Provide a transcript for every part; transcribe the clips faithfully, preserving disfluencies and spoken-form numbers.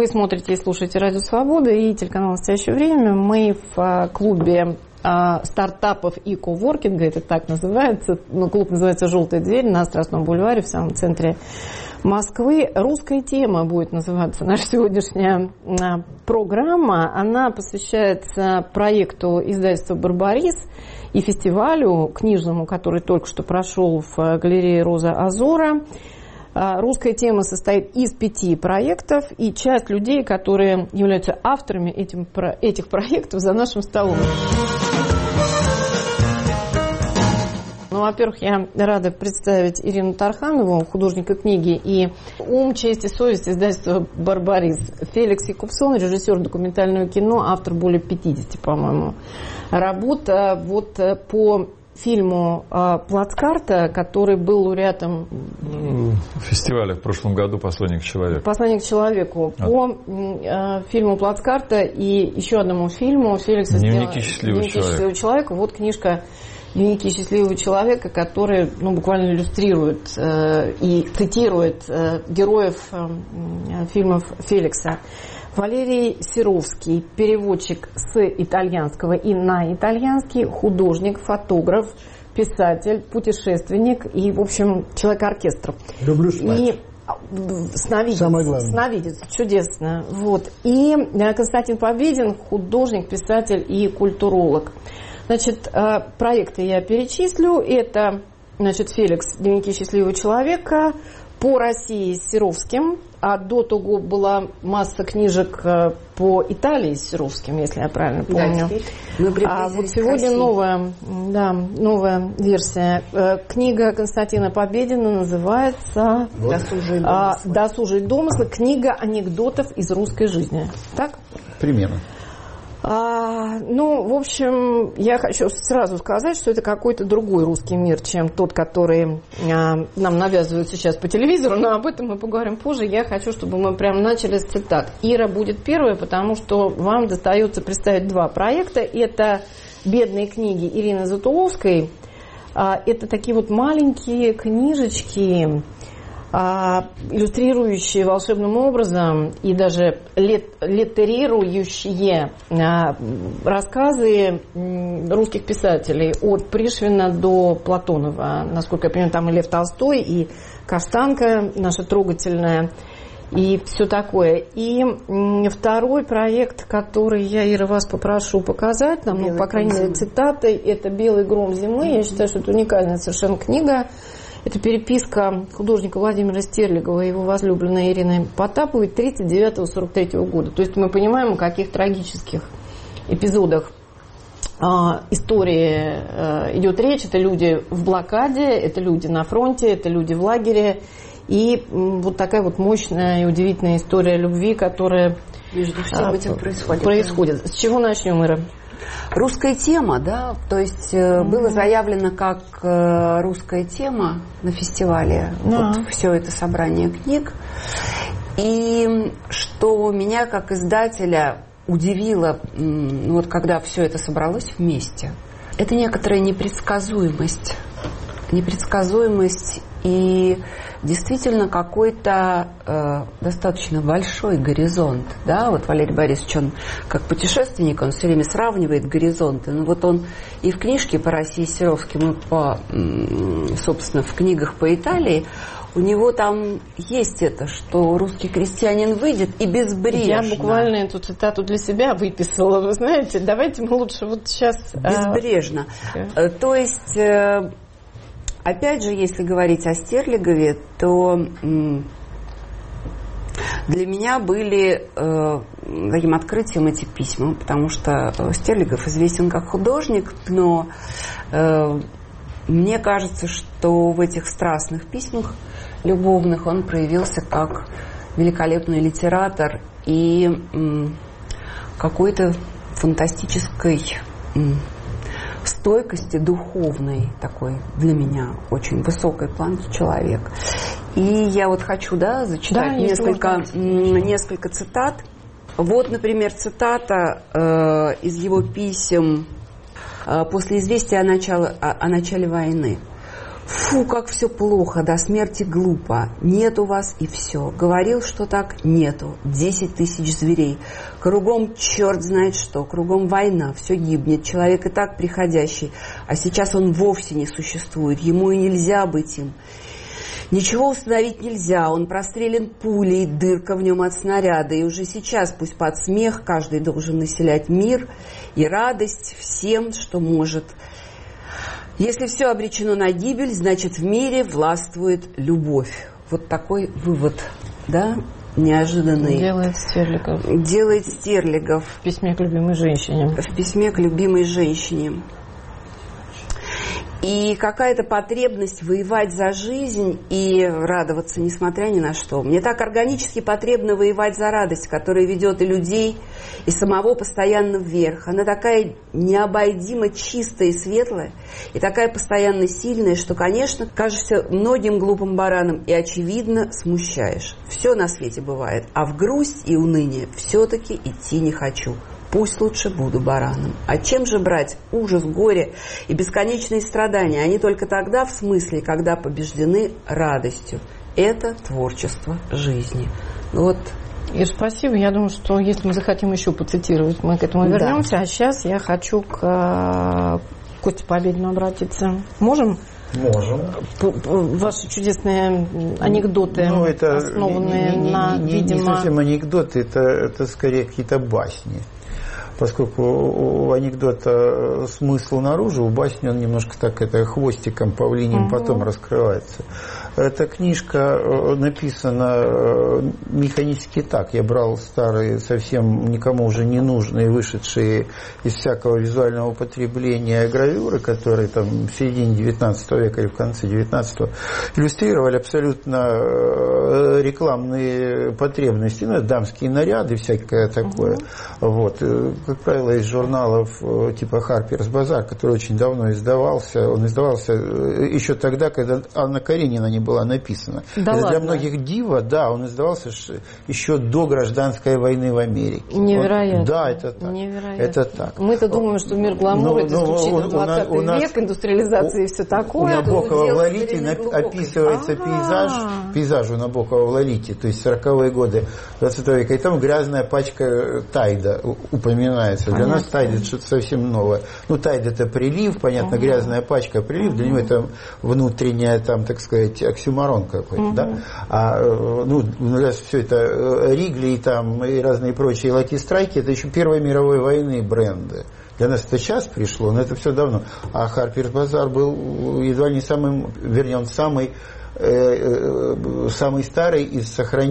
Вы смотрите и слушаете Радио Свобода и телеканал «Настоящее время». Мы в клубе стартапов и коворкинга, это так называется. Ну, клуб называется «Желтая дверь» на Страстном бульваре в самом центре Москвы. Русская тема будет называться наша сегодняшняя программа. Она посвящается проекту издательства «Барбарис» и фестивалю книжному, который только что прошел в галерее «Роза Азора». Русская тема состоит из пяти проектов, и часть людей, которые являются авторами этим, этих проектов, за нашим столом. Ну, во-первых, я рада представить Ирину Тарханову, художника книги, и «Ум, честь и совесть» издательства «Барбарис». Феликс Якубсон, режиссер документального кино, автор более пятидесяти, по-моему, работ. Вот по фильму «Плацкарта», который был лауреатом фестиваля в прошлом году «Посланник к человеку». «Посланник к человеку». А. По э, фильму «Плацкарта» и еще одному фильму Феликса «Дневники счастливого, «Дневники счастливого человека». Вот книжка «Дневники счастливого человека», которые ну, буквально иллюстрируют э, и цитируют э, героев э, фильмов Феликса. Валерий Серовский, переводчик с итальянского и на итальянский, художник, фотограф, писатель, путешественник и, в общем, человек-оркестр. Люблю спать. И сновидец. Самое главное. Сновидец, чудесно. Вот. И Константин Победин, художник, писатель и культуролог. Значит, проекты я перечислю. Это, значит, Феликс, «Дневники счастливого человека», по России с Серовским, а до того была масса книжек по Италии с Серовским, если я правильно помню. Да, а вот сегодня новая, да, новая версия. Книга Константина Победина называется «Досужие домыслы». «Досужие домыслы». Книга анекдотов из русской жизни. Так? Примерно. А, ну, в общем, я хочу сразу сказать, что это какой-то другой русский мир, чем тот, который а, нам навязывают сейчас по телевизору, но об этом мы поговорим позже. Я хочу, чтобы мы прям начали с цитат. Ира будет первая, потому что вам достается представить два проекта. Это «Бедные книги» Ирины Затуловской. А, это такие вот маленькие книжечки, иллюстрирующие волшебным образом и даже литерирующие рассказы русских писателей от Пришвина до Платонова. Насколько я понимаю, там и Лев Толстой, и Каштанка наша трогательная, и все такое. И второй проект, который я, Ира, вас попрошу показать нам, ну, по крайней мере, цитатой, это «Белый гром зимы». Я считаю, что это уникальная совершенно книга. Это переписка художника Владимира Стерлигова и его возлюбленной Ирины Потаповой тридцать девятого — сорок третьего года. То есть мы понимаем, о каких трагических эпизодах э, истории э, идет речь. Это люди в блокаде, это люди на фронте, это люди в лагере. И э, вот такая вот мощная и удивительная история любви, которая между всем э, этим происходит. происходит. С чего начнем, Ира? Русская тема, да, то есть mm-hmm. было заявлено как э, русская тема на фестивале, mm-hmm. вот все это собрание книг. И что меня как издателя удивило, ну, вот когда все это собралось вместе, это некоторая непредсказуемость. Непредсказуемость и действительно какой-то э, достаточно большой горизонт. Да? Вот Валерий Борисович, он как путешественник, он все время сравнивает горизонты. Ну вот он и в книжке по России с Серовским, и по, собственно, в книгах по Италии, у него там есть это, что русский крестьянин выйдет и безбрежно. Я буквально эту цитату для себя выписала, вы знаете. Давайте мы лучше вот сейчас... Безбрежно. А... То есть... Опять же, если говорить о Стерлигове, то для меня были э, таким открытием эти письма, потому что Стерлигов известен как художник, но э, мне кажется, что в этих страстных письмах любовных он проявился как великолепный литератор и э, какой-то фантастической... Э, стойкости духовной, такой для меня очень высокой планки человек. И я вот хочу, да, зачитать да, несколько, несколько цитат. Вот, например, цитата э, из его писем э, после известия о начале, о, о начале войны. Фу, как все плохо, до смерти глупо. Нету вас и все. Говорил, что так, нету. Десять тысяч зверей. Кругом черт знает что. Кругом война, все гибнет. Человек и так приходящий. А сейчас он вовсе не существует. Ему и нельзя быть им. Ничего установить нельзя. Он прострелен пулей, дырка в нем от снаряда. И уже сейчас, пусть под смех, каждый должен населять мир и радость всем, что может. Если все обречено на гибель, значит в мире властвует любовь. Вот такой вывод, да, неожиданный. Делает Стерлигов. Делает Стерлигов. В письме к любимой женщине. В письме к любимой женщине. И какая-то потребность воевать за жизнь и радоваться, несмотря ни на что. Мне так органически потребно воевать за радость, которая ведет и людей, и самого постоянно вверх. Она такая необойдимо чистая и светлая, и такая постоянно сильная, что, конечно, кажешься многим глупым баранам и, очевидно, смущаешь. Все на свете бывает, а в грусть и уныние все-таки идти не хочу. Пусть лучше буду бараном. А чем же брать ужас, горе и бесконечные страдания? Они только тогда в смысле, когда побеждены радостью. Это творчество жизни. Вот. Ир, спасибо. Я думаю, что если мы захотим еще поцитировать, мы к этому вернемся. Да. А сейчас я хочу к Косте Победину обратиться. Можем? Можем. Ваши чудесные анекдоты, ну, это основанные не, не, на, не, видимо... не совсем анекдоты, это, это скорее какие-то басни. Поскольку у анекдота смысл наружу, у басни он немножко так это хвостиком павлиним угу. потом раскрывается. Эта книжка написана механически так. Я брал старые, совсем никому уже не нужные, вышедшие из всякого визуального употребления гравюры, которые там в середине девятнадцатого века или в конце девятнадцатого иллюстрировали абсолютно рекламные потребности, ну, дамские наряды, всякое такое. Угу. Вот. Как правило, из журналов типа Harper's Bazaar, который очень давно издавался. Он издавался еще тогда, когда Анна Каренина не была написана. Да это для многих диво, да, он издавался еще до гражданской войны в Америке. Невероятно. Вот, да, это так. Невероятно. Это так. Мы-то думаем, что мир гламура, это исключительно двадцатый век, индустриализация и все такое. У Набокова в «Лолите» описывается А-а-а. пейзаж, пейзаж у Набокова в «Лолите», то есть сороковые годы двадцатого века, и там грязная пачка Тайда упоминается. Понятно. Для нас Тайд это что-то совсем новое. Ну, Тайд это прилив, понятно, ага. грязная пачка, прилив, ага. для него это внутренняя, там, так сказать, оксюморон какой-то, ага. да? А, ну, у нас все это Ригли и там и разные прочие лаки-страйки, это еще Первой мировой войны бренды. Для нас это сейчас пришло, но это все давно. А Harper's Bazaar был едва не самым, вернее, он самый самый старый из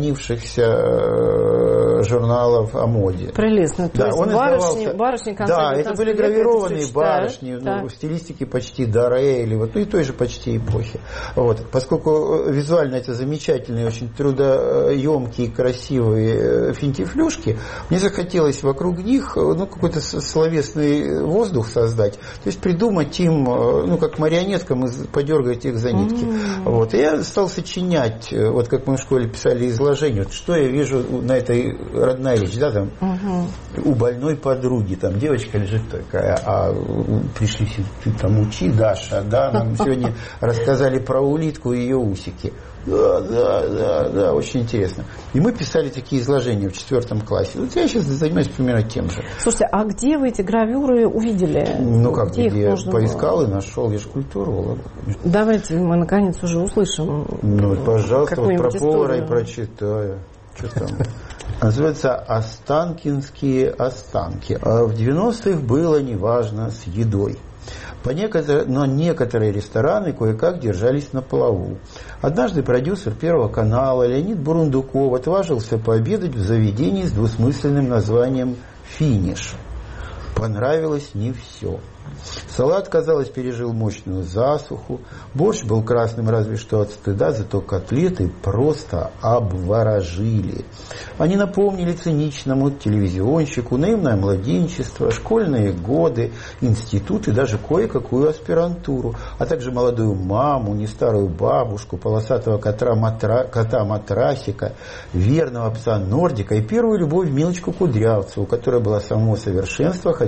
сохранившихся журналов о моде. Прелестно. То да, есть он барышни, издавался... барышни Да, это были гравированные барышни, да. ну, в стилистике почти Доре или вот, ну и той же почти эпохи. Вот. Поскольку визуально это замечательные, очень трудоемкие, красивые финтифлюшки, мне захотелось вокруг них ну, какой-то словесный воздух создать, то есть придумать им, ну, как марионеткам, подергать их за нитки. Mm-hmm. Вот. И я стал сочинять, вот как мы в школе писали изложение, вот что я вижу на этой родная речь, да, там, угу. у больной подруги, там девочка лежит такая, а пришли, ты там учи, Даша, да, нам сегодня рассказали про улитку и ее усики. Да, да, да, да, очень интересно. И мы писали такие изложения в четвертом классе. Вот я сейчас занимаюсь примерно тем же. Слушайте, а где вы эти гравюры увидели? Ну как, где, где я поискал было? И нашел, я же культуролог. Давайте мы наконец уже услышим. Ну, пожалуйста, вот про повара и прочитаю. Что там? Называется «Останкинские останки». А в девяностых было неважно с едой. По некотор... Но некоторые рестораны кое-как держались на плаву. Однажды продюсер Первого канала Леонид Бурундуков отважился пообедать в заведении с двусмысленным названием «Финиш». Понравилось не все. Салат, казалось, пережил мощную засуху. Борщ был красным разве что от стыда, зато котлеты просто обворожили. Они напомнили циничному телевизионщику наивное младенчество, школьные годы, институт и даже кое-какую аспирантуру, а также молодую маму, не старую бабушку, полосатого кота, матра... кота Матрасика, верного пса Нордика и первую любовь Милочку Кудрявцеву, которая была само совершенство, хотя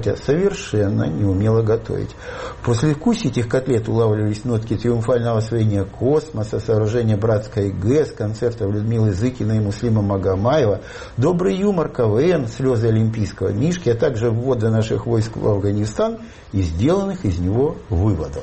хотя совершенно не умела готовить. После вкуса этих котлет улавливались нотки триумфального освоения космоса, сооружения братской ГЭС, концертов Людмилы Зыкиной и Муслима Магомаева, добрый юмор КВН, слезы олимпийского мишки, а также ввода наших войск в Афганистан и сделанных из него выводов.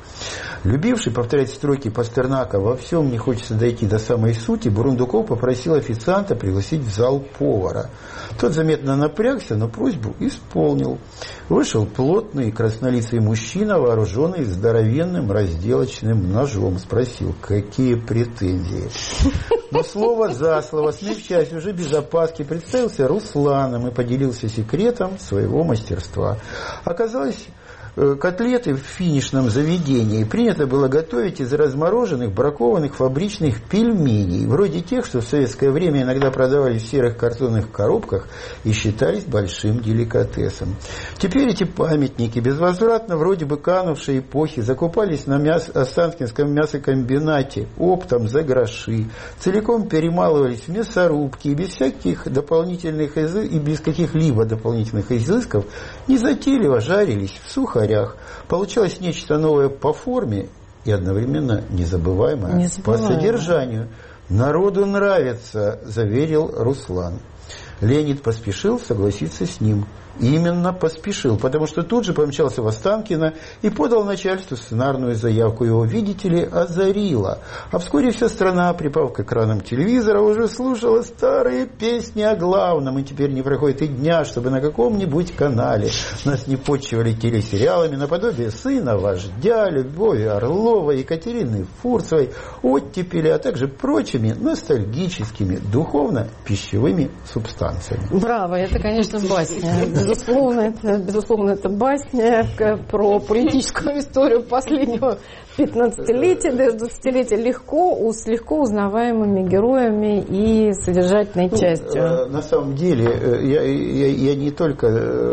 Любивший повторять строки Пастернака «Во всем не хочется дойти до самой сути», Бурундуков попросил официанта пригласить в зал повара. Тот заметно напрягся, но просьбу исполнил. Вышел плотный краснолицый мужчина, вооруженный здоровенным разделочным ножом. Спросил, какие претензии. Но слово за слово, смягчаясь уже без опаски, представился Русланом и поделился секретом своего мастерства. Оказалось, котлеты в финишном заведении принято было готовить из размороженных, бракованных фабричных пельменей, вроде тех, что в советское время иногда продавались в серых картонных коробках и считались большим деликатесом. Теперь эти памятники, безвозвратно вроде бы канувшей эпохи, закупались на мяс... Останкинском мясокомбинате оптом за гроши, целиком перемалывались в мясорубки и без всяких дополнительных изы... и без каких-либо дополнительных изысков незатейливо жарились в сухарях. Получалось нечто новое по форме и одновременно незабываемое, незабываемое. По содержанию. «Народу нравится», – заверил Руслан. Леонид поспешил согласиться с ним. Именно поспешил, потому что тут же помчался в Останкино и подал начальству сценарную заявку. Его, видите ли, озарило. А вскоре вся страна, припав к экранам телевизора, уже слушала старые песни о главном. И теперь не проходит и дня, чтобы на каком-нибудь канале нас не почивали телесериалами наподобие «Сына вождя», Любови Орловой, Екатерины Фурцевой, «Оттепели», а также прочими ностальгическими, духовно-пищевыми субстанциями. Браво, это, конечно, басня. Безусловно, это, безусловно, это басня про политическую историю последнего пятнадцатилетия, даже двадцатилетия, легко, с легко узнаваемыми героями и содержательной частью. Ну, на самом деле, я, я, я не только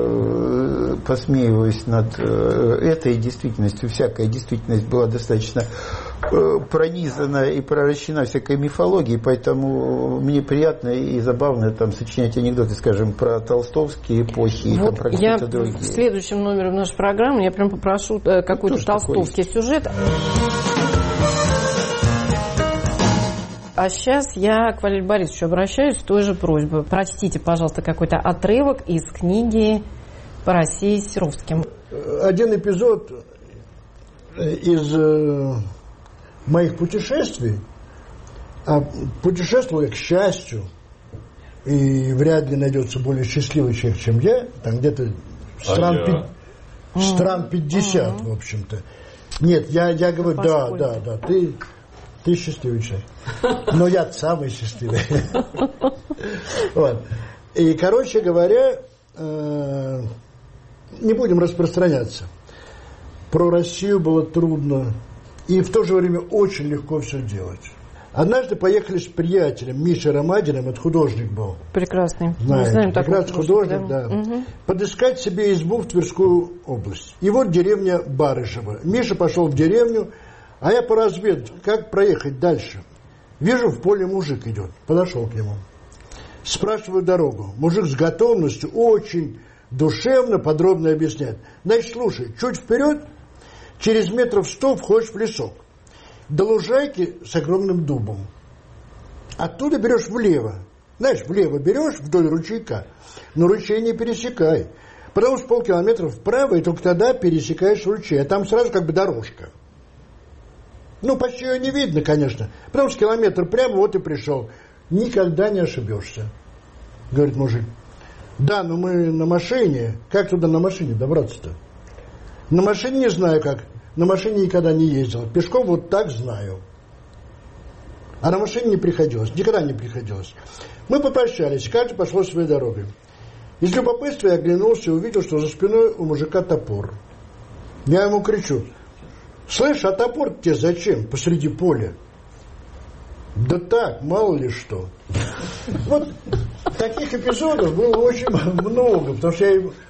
посмеиваюсь над этой действительностью, всякая действительность была достаточно пронизана и проращена всякой мифологией, поэтому мне приятно и забавно там сочинять анекдоты, скажем, про толстовские эпохи и вот там, про я какие-то другие. В следующем номере нашей программы я прям попрошу какой-то ну, толстовский такой сюжет. А сейчас я к Валерию Борисовичу обращаюсь с той же просьбой. Прочтите, пожалуйста, какой-то отрывок из книги «По России» с Серовским. Один эпизод из моих путешествий, а путешествовал я, к счастью, и вряд ли найдется более счастливый человек, чем я, там где-то стран, а пи- стран пятьдесят, а-а-а. В общем-то. Нет, я, я говорю, да, да, да, ты, ты счастливый человек. Но я самый счастливый. Вот. И, короче говоря, не будем распространяться. Про Россию было трудно. И в то же время очень легко все делать. Однажды поехали с приятелем Мишей Ромадиным, это художник был. Прекрасный. Знаете, знаем, прекрасный художник, да. да. Угу. Подыскать себе избу в Тверскую область. И вот деревня Барышево. Миша пошел в деревню, а я по разведке, как проехать дальше. Вижу, в поле мужик идет. Подошел к нему. Спрашиваю дорогу. Мужик с готовностью очень душевно, подробно объясняет. Значит, слушай, чуть вперед, через метров сто входишь в лесок. До лужайки с огромным дубом. Оттуда берешь влево. Знаешь, влево берешь вдоль ручейка, но ручей не пересекай. Потому что полкилометра вправо, и только тогда пересекаешь ручей. А там сразу как бы дорожка. Ну, почти ее не видно, конечно. Потому что километр прямо, вот и пришел. Никогда не ошибешься. Говорит мужик. Да, но мы на машине. Как туда на машине добраться-то? На машине не знаю как. На машине никогда не ездил. Пешком вот так знаю. А на машине не приходилось. Никогда не приходилось. Мы попрощались. Каждый пошел своей дорогой. Из любопытства я оглянулся и увидел, что за спиной у мужика топор. Я ему кричу. Слышь, а топор тебе зачем посреди поля? Да так, мало ли что. Вот таких эпизодов было очень много. Потому что я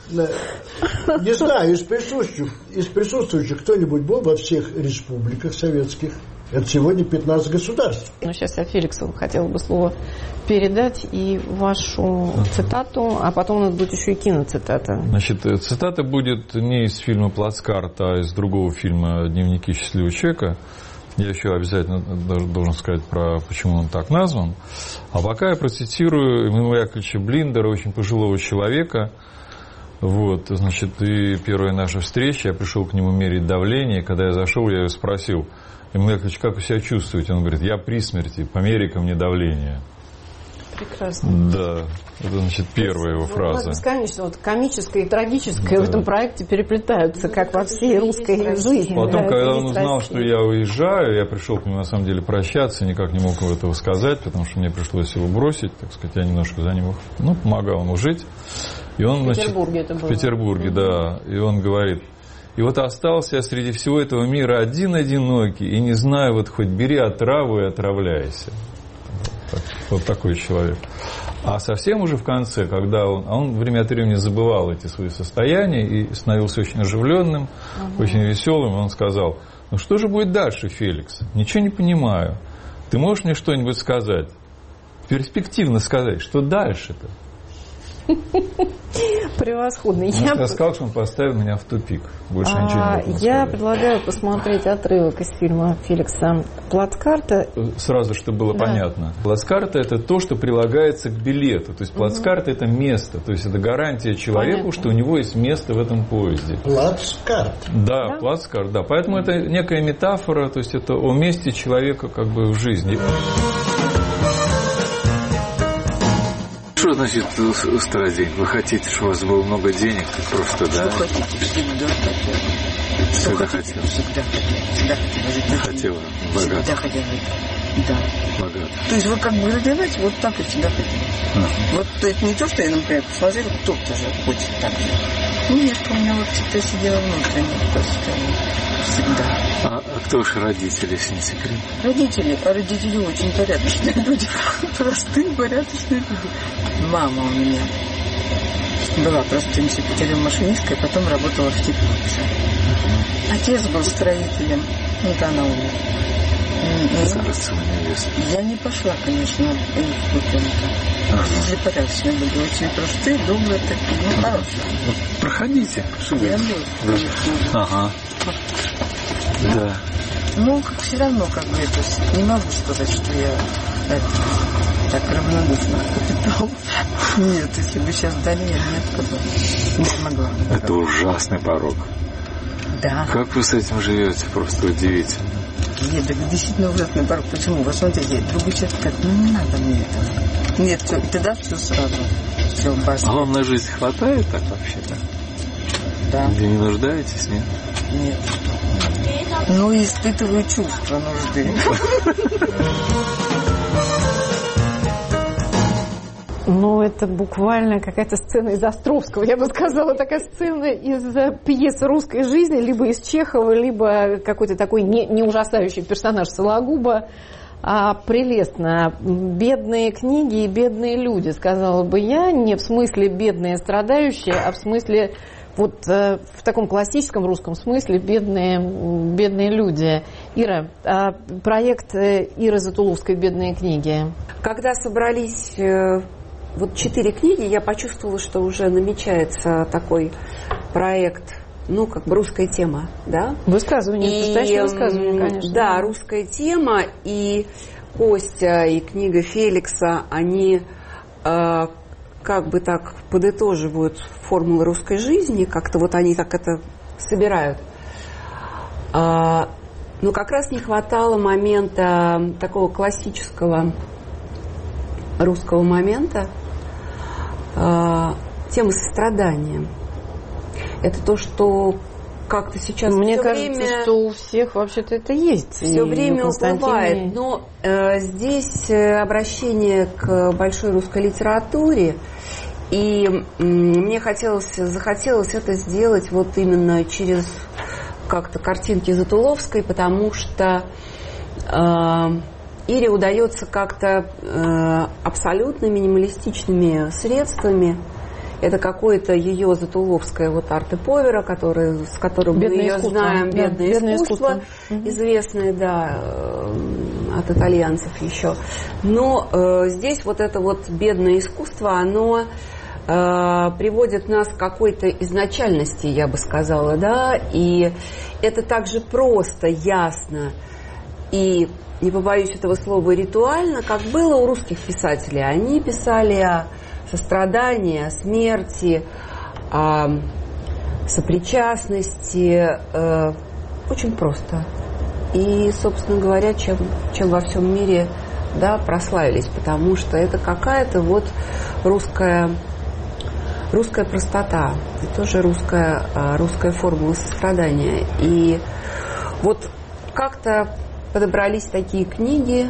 Не знаю, из присутствующих, из присутствующих кто-нибудь был во всех республиках советских? Это сегодня пятнадцать государств. Ну, сейчас я Феликсу хотела бы слово передать и вашу цитату, а потом у нас будет еще и киноцитата. Значит, цитата будет не из фильма «Плацкарт», а из другого фильма «Дневники счастливого человека». Я еще обязательно должен сказать, про почему он так назван. А пока я процитирую Эммануила Яковлевича Блиндера, очень пожилого человека. Вот, значит, и первая наша встреча, я пришел к нему мерить давление. Когда я зашел, я его спросил: Эммануил Яковлевич, как вы себя чувствуете? Он говорит: я при смерти, помери ко мне давление. Прекрасно. Да, это, значит, первая его фраза. Бесконечно, вот комическое и трагическое да. в этом проекте переплетаются, как во всей русской жизни. Потом, да, когда он узнал, что я уезжаю, я пришел к нему, на самом деле, прощаться, никак не мог этого сказать, потому что мне пришлось его бросить, так сказать, я немножко за него, ну, помогал ему жить. И он, в Петербурге значит, это было. В Петербурге, да. И он говорит: и вот остался я среди всего этого мира один-одинокий, и не знаю, вот хоть бери отраву и отравляйся. Вот такой человек. А совсем уже в конце, когда он, а он время от времени забывал эти свои состояния и становился очень оживленным, uh-huh. очень веселым, он сказал: ну что же будет дальше, Феликс? Ничего не понимаю. Ты можешь мне что-нибудь сказать? Перспективно сказать, что дальше-то? Превосходно. Я бы сказал, что он поставил меня в тупик. Больше а, ничего не могу Я сказать. Предлагаю посмотреть отрывок из фильма Феликса Плацкарта. Сразу, чтобы было да. понятно. Плацкарта — это то, что прилагается к билету. То есть плацкарта — это место. То есть это гарантия человеку, понятно. Что у него есть место в этом поезде. Плацкарт. Да, да, плацкарт. Да. Поэтому это некая метафора, то есть это о месте человека как бы в жизни. Что значит стародень? Вы хотите, чтобы у вас было много денег? Просто, да? Что хотите? Всегда хотела. Всегда хотела? Всегда хотела. Всегда хотела жить. Хотела? Богато? Всегда хотела жить. Да. Богато. То есть вы как бы родилась, вот так и всегда хотела. А. Вот это не то, что я, например, посмотрела, кто-то же хочет так же. Ну, нет, у меня вот всегда сидела внутренне. Всегда. А, а кто ваши родители, если не секрет? Родители, а родители очень порядочные люди. Простые, порядочные люди. Мама у меня была простынцей путевой-машинисткой, потом работала в теплице. Отец был строителем, вот она умерла. Я не пошла, конечно, по их путем-то. Люди порядочные были, очень простые, добрые такие, ну, хорошие. Вот проходите. Я была. Ага. Да. Ну, как все равно, как бы это, не могу сказать, что я это, так равнодушно питал. Нет, если бы сейчас дали, я не отказалась. Не смогла. Это ужасный порог. Да. Как вы с этим живете? Просто удивительно. Нет, так действительно ужасный порог. Почему? Вот смотрите, другой человек скажет: ну не надо мне этого. Нет, все, и тогда все сразу. Все, бasta. А вам на жизнь хватает так вообще-то? Да. Вы не нуждаетесь, нет? Нет. Ну, испытываю чувство нужды. Ну, это буквально какая-то сцена из Островского. Я бы сказала, такая сцена из пьесы русской жизни, либо из Чехова, либо какой-то такой не, не ужасающий персонаж Сологуба. А прелестно. Бедные книги и бедные люди, сказала бы я. Не в смысле бедные страдающие, а в смысле... Вот э, в таком классическом русском смысле бедные, бедные люди. Ира, э, проект э, Иры Затуловской «Бедные книги». Когда собрались э, вот четыре книги, я почувствовала, что уже намечается такой проект, ну, как бы русская тема, да? Высказывание, настоящее высказывание, конечно. Да, русская тема, и Костя, и книга Феликса, они... Э, как бы так подытоживают формулы русской жизни, как-то вот они так это собирают. А, но как раз не хватало момента, такого классического русского момента, а, темы сострадания. Это то, что как-то сейчас Мне все кажется, время... что у всех вообще-то это есть. Все время уплывает. Но э, здесь обращение к большой русской литературе, и э, мне хотелось, захотелось это сделать вот именно через как-то картинки Затуловской, потому что э, Ире удается как-то э, абсолютно минималистичными средствами Это какое-то ее затуловское вот арт-повера, который, с которым мы ее искусство. знаем, да, бедное, бедное искусство, искусство. известное, да, от итальянцев еще. Но э, здесь вот это вот бедное искусство, оно э, приводит нас к какой-то изначальности, я бы сказала, да, и это также просто, ясно и, не побоюсь этого слова, ритуально, как было у русских писателей. Они писали о сострадании, о смерти, о сопричастности, э, очень просто. И, собственно говоря, чем, чем во всем мире, да, прославились, потому что это какая-то вот русская, русская простота, и тоже русская, русская формула сострадания. И вот как-то подобрались такие книги.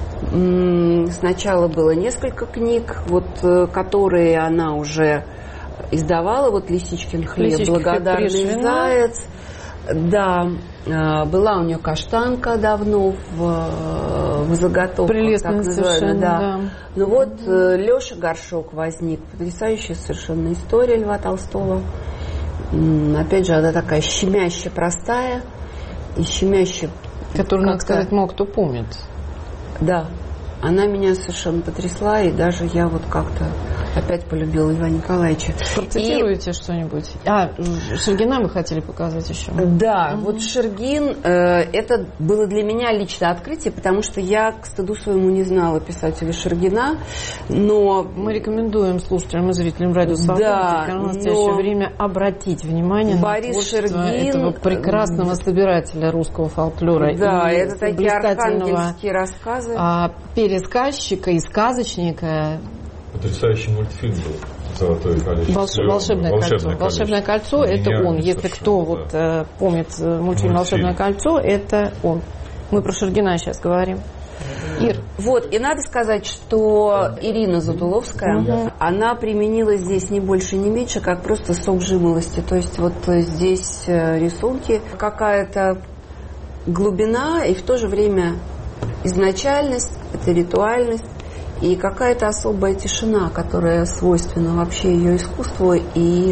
Сначала было несколько книг, вот, которые она уже издавала. Вот «Лисичкин хлеб», Лисичкин «Благодарный хлеб, заяц». Да, была у нее «Каштанка» давно в, в заготовках. Прелестная совершенно, да. да. Ну вот Леша Горшок возник. Потрясающая совершенно история Льва Толстого. Опять же, она такая щемяще простая и щемяще... Которую, надо сказать, мало кто помнит. Да, она меня совершенно потрясла, и даже я вот как-то опять полюбила Льва Николаевича. Процитируете и... что-нибудь? А, Шергина мы хотели показать еще. Да, угу. вот Шергин, э, это было для меня лично открытие, потому что я, к стыду своему, не знала писателя Шергина, но... Мы рекомендуем слушателям и зрителям радио «Свобода» да, в настоящее но... время обратить внимание Борис на творчество Шергин... этого прекрасного собирателя русского фольклора. Да, и это такие архангельские рассказы. А, пересказчика и сказочника. Потрясающий мультфильм был «Золотое колечко». Волш... Волшебное, Волшебное кольцо. кольцо. Волшебное кольцо – это он. Если кто да. вот, э, помнит мультфильм, мультфильм «Волшебное кольцо», это он. Мы про Шергина сейчас говорим. Ир. Вот, и надо сказать, что Ирина Затуловская, угу. она применила здесь не больше, не меньше, как просто сок жимолости. То есть вот здесь рисунки, какая-то глубина и в то же время изначальность, это ритуальность и какая-то особая тишина, которая свойственна вообще ее искусству и,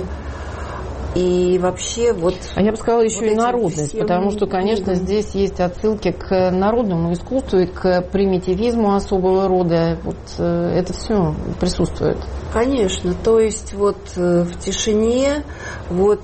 и вообще вот... А я бы сказала еще вот и народность, всем... потому что, конечно, здесь есть отсылки к народному искусству и к примитивизму особого рода. Вот это все присутствует. Конечно, то есть вот в тишине вот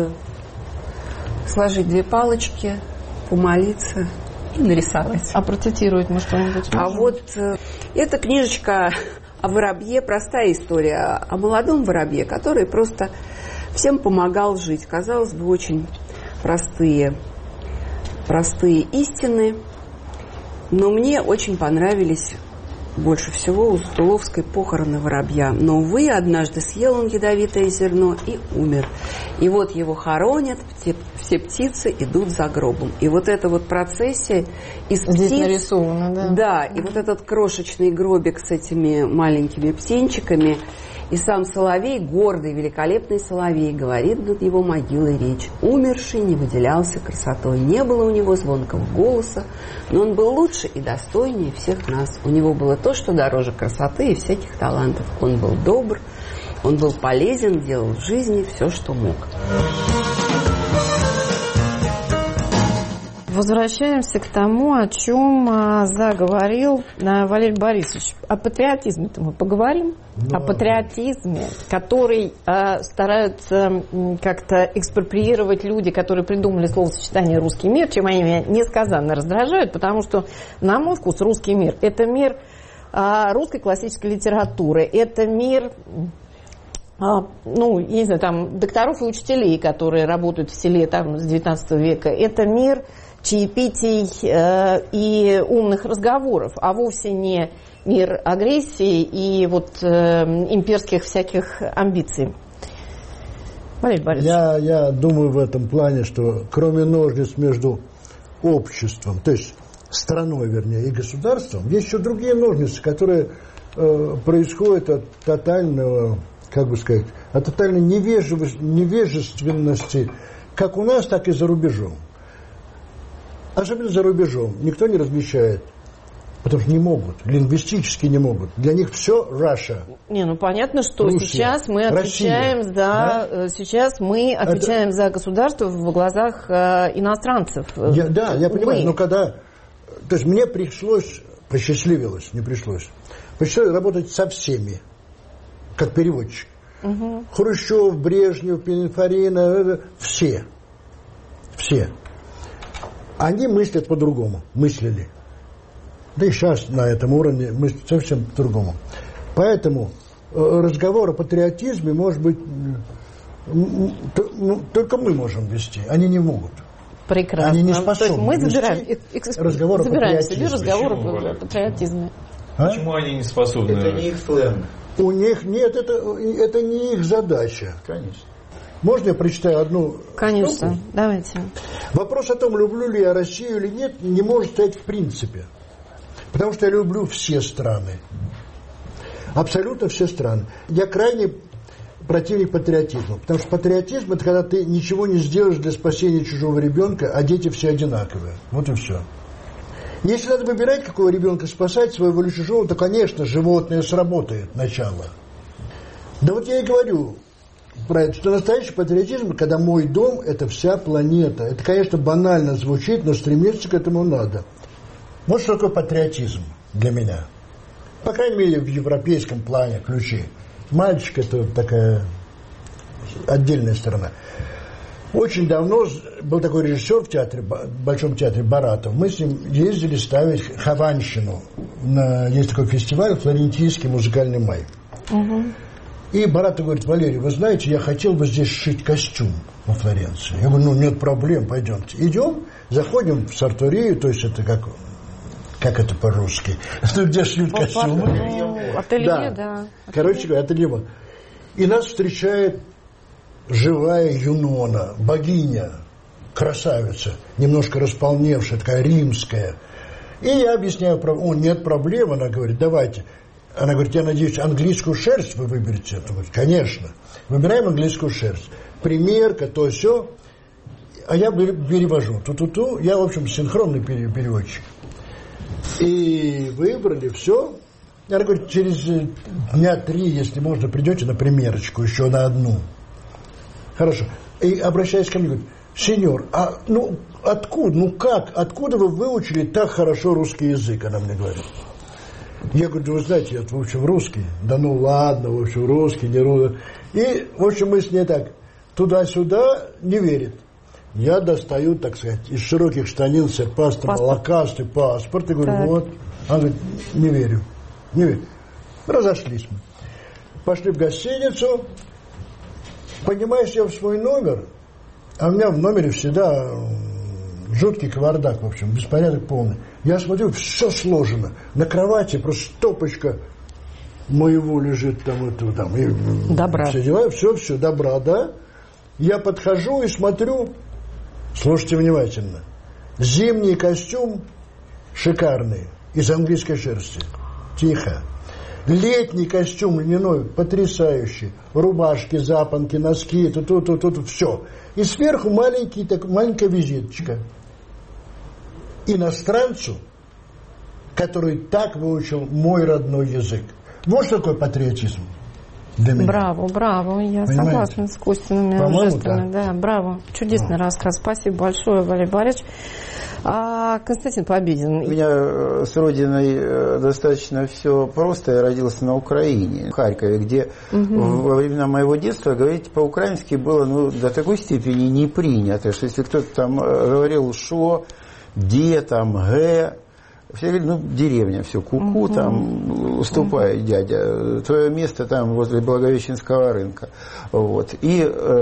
сложить две палочки, помолиться и нарисовать. А процитировать мы что-нибудь можем? А вот э, эта книжечка о воробье, простая история о молодом воробье, который просто всем помогал жить. Казалось бы, очень простые, простые истины, но мне очень понравились больше всего у Затуловской похороны воробья. Но, увы, однажды съел он ядовитое зерно и умер. И вот его хоронят, все птицы идут за гробом. И вот эта вот процессия из здесь птиц... нарисовано, да. Да, и вот этот крошечный гробик с этими маленькими птенчиками, и сам соловей, гордый, великолепный соловей, говорит над его могилой речь. Умерший не выделялся красотой, не было у него звонкого голоса, но он был лучше и достойнее всех нас. У него было то, что дороже красоты и всяких талантов. Он был добр, он был полезен, делал в жизни все, что мог. Возвращаемся к тому, о чем а, заговорил а, Валерий Борисович. О патриотизме-то мы поговорим. Да. О патриотизме, который а, стараются м, как-то экспроприировать люди, которые придумали словосочетание «русский мир», чем они меня несказанно раздражают, потому что, на мой вкус, русский мир – это мир а, русской классической литературы, это мир... ну, я не знаю, там, докторов и учителей, которые работают в селе там, с девятнадцатого века, это мир чаепитий э, и умных разговоров, а вовсе не мир агрессии и вот э, имперских всяких амбиций. Валерий Борисович. Я, я думаю в этом плане, что кроме ножниц между обществом, то есть страной, вернее, и государством, есть еще другие ножницы, которые э, происходят от тотального... как бы сказать, от тотальной невежественности, как у нас, так и за рубежом. Особенно за рубежом. Никто не различает Потому что не могут, лингвистически не могут. Для них все Russia. Не, ну понятно, что Руссия, сейчас мы отвечаем Россия, за да? сейчас мы отвечаем Это... за государство в глазах э, иностранцев. Я, да, я понимаю, Вы. но когда... То есть мне пришлось, посчастливилось, не пришлось, пришлось работать со всеми, как переводчик. Угу. Хрущев, Брежнев, Пинфарина, все. Все. Они мыслят по-другому, мыслили. Да и сейчас на этом уровне мыслят совсем по-другому. Поэтому разговор о патриотизме, может быть, только мы можем вести, они не могут. Прекрасно. Они не способны. То есть мы забираем, разговор забираем о себе разговор о патриотизме. А? Почему они не способны? Это не их сленг. У них нет, это, это не их задача. Конечно. Можно я прочитаю одну? Конечно, штуку? Давайте. Вопрос о том, люблю ли я Россию или нет, не может стоять в принципе. Потому что я люблю все страны. Абсолютно все страны. Я крайне противник патриотизма. Потому что патриотизм — это когда ты ничего не сделаешь для спасения чужого ребенка, а дети все одинаковые. Вот и все. Если надо выбирать, какого ребенка спасать, своего или чужого, то, конечно, животное сработает начало. Да вот я и говорю про это, что настоящий патриотизм, когда мой дом — это вся планета. Это, конечно, банально звучит, но стремиться к этому надо. Вот что такое патриотизм для меня. По крайней мере, в европейском плане ключи. Мальчик — это такая отдельная сторона. Очень давно был такой режиссер в театре, в Большом театре Баратов. Мы с ним ездили ставить «Хованщину». На, есть такой фестиваль «Флорентийский музыкальный май». Угу. И Баратов говорит: Валерий, вы знаете, я хотел бы здесь сшить костюм во Флоренции. Я говорю: ну нет проблем, пойдемте. Идем, заходим в сарторию, то есть это как... Как это по-русски? Ну, где шьют костюмы? Ну, ателье, да. да. Короче говоря, ателье. И нас встречает живая Юнона, богиня, красавица, немножко располневшая, такая римская. И я объясняю, о, нет проблем, она говорит, давайте. Она говорит: я надеюсь, английскую шерсть вы выберете. Я говорю: конечно. Выбираем английскую шерсть. Примерка, то все. А я перевожу. Ту-ту-ту. Я, в общем, синхронный переводчик. И выбрали все. Я говорю: через дня три, если можно, придете на примерочку, еще на одну. Хорошо. И обращаясь ко мне, говорит: сеньор, а ну откуда, ну как, откуда вы выучили так хорошо русский язык? Она мне говорит. Я говорю: вы знаете, я, в общем, русский. Да ну ладно, в общем, русский, не русский. И, в общем, мы с ней так туда-сюда, не верит. Я достаю, так сказать, из широких штанин серпастый, молокастый паспорт. И говорю: так. Вот. Она говорит: не верю, не верю. Разошлись мы. Пошли в гостиницу. Поднимаюсь я в свой номер, а у меня в номере всегда жуткий кавардак, в общем, беспорядок полный. Я смотрю, все сложено. На кровати просто стопочка моего лежит там, это, там и, добра. Все дела, все, все, добра, да. Я подхожу и смотрю, слушайте внимательно. Зимний костюм шикарный, из английской шерсти. Тихо. Летний костюм льняной, потрясающий. Рубашки, запонки, носки, тут-тут-тут, все. И сверху маленький, так, маленькая визиточка. Иностранцу, который так выучил мой родной язык. Вот что такое патриотизм для меня. Браво, браво. Я Понимаете? согласна с Костиными жестами. Да. Да, браво. Чудесный а. рассказ. Спасибо большое, Валерий Борисович. А Константин Победин. У меня с родиной достаточно все просто. Я родился на Украине, в Харькове, где угу. во времена моего детства говорить по-украински было ну, до такой степени не принято, что если кто-то там говорил «шо», «де», там, «г», все говорили: ну, деревня, все, ку-ку, угу. там, уступай, дядя, твое место там возле Благовещенского рынка. Вот. И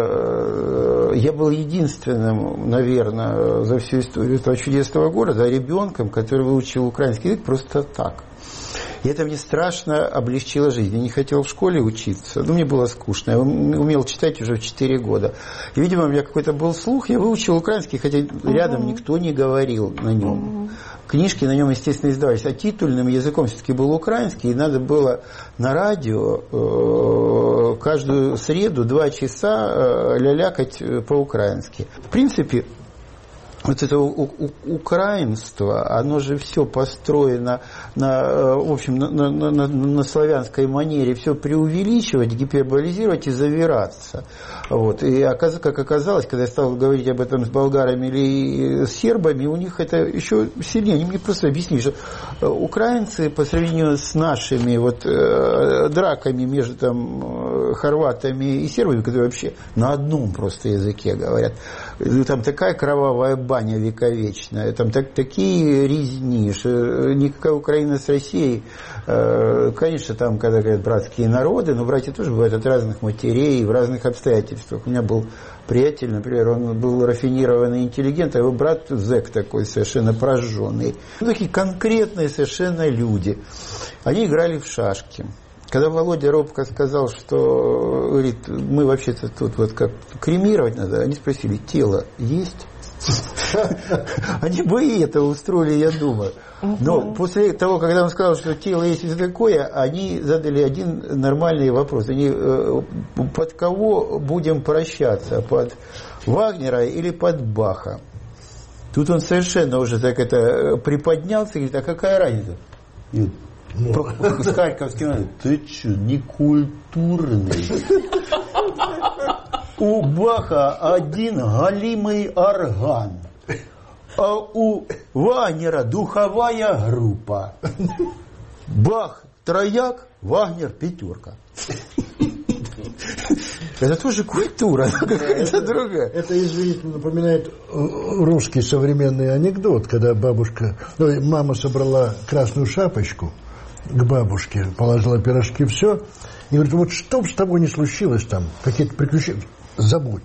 э, я был единственным, наверное, за всю историю этого чудесного города ребенком, который выучил украинский язык просто так. И это мне страшно облегчило жизнь. Я не хотел в школе учиться, ну, мне было скучно. Я умел читать уже в четыре года. И, видимо, у меня какой-то был слух, я выучил украинский, хотя угу. рядом никто не говорил на нем. Угу. Книжки на нем, естественно, издавались. А титульным языком все-таки был украинский, и надо было на радио э, каждую среду два часа э, лялякать по-украински. В принципе, вот это у, у, украинство, оно же все построено на, в общем, на, на, на, на славянской манере, все преувеличивать, гиперболизировать и завираться. Вот. И как оказалось, когда я стал говорить об этом с болгарами или с сербами, у них это еще сильнее. Они мне просто объяснили, что украинцы по сравнению с нашими вот, драками между там, хорватами и сербами, которые вообще на одном просто языке говорят, там такая кровавая баня вековечная, там так, такие резни, что никакая Украина с Россией, э, конечно, там, когда говорят братские народы, но братья тоже бывают от разных матерей, в разных обстоятельствах. У меня был приятель, например, он был рафинированный интеллигент, а его брат зэк такой, совершенно прожженный. Ну, такие конкретные совершенно люди. Они играли в шашки. Когда Володя робко сказал, что, говорит, мы вообще-то тут вот как кремировать надо, они спросили, тело есть? Они бы и это устроили, я думаю. Но после того, когда он сказал, что тело есть и такое, они задали один нормальный вопрос. Они, под кого будем прощаться? Под Вагнера или под Баха? Тут он совершенно уже так это приподнялся и говорит, а какая разница? С Харьковским, ты что, некультурный? У Баха один галимый орган, а у Вагнера духовая группа. Бах трояк, Вагнер пятерка. Это тоже культура, какая-то другая. Это, извините, напоминает русский современный анекдот, когда бабушка, ну, мама собрала красную шапочку к бабушке, положила пирожки, все, и говорит, вот что бы с тобой ни случилось там, какие-то приключения, забудь.